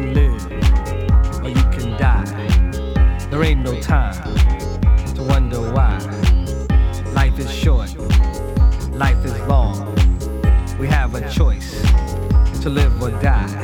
can live or you can die. There ain't no time to wonder why. Life is short, life is long. We have a choice to live or die.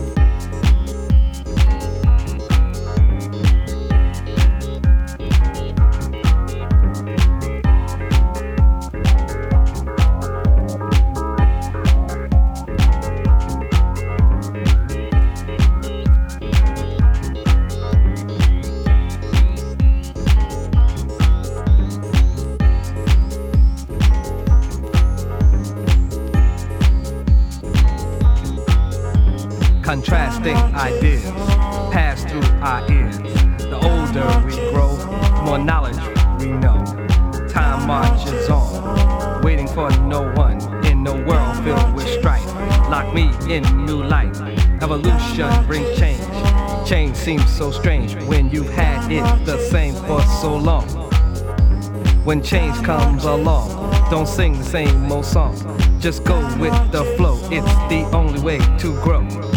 Contrasting ideas pass through our ears. The older we grow, the more knowledge we know. Time marches on, waiting for no one in a world filled with strife. Lock me in new light. Evolution brings change. Change seems so strange when you've had it the same for so long. When change comes along, don't sing the same old song. Just go with the flow, it's the only way to grow.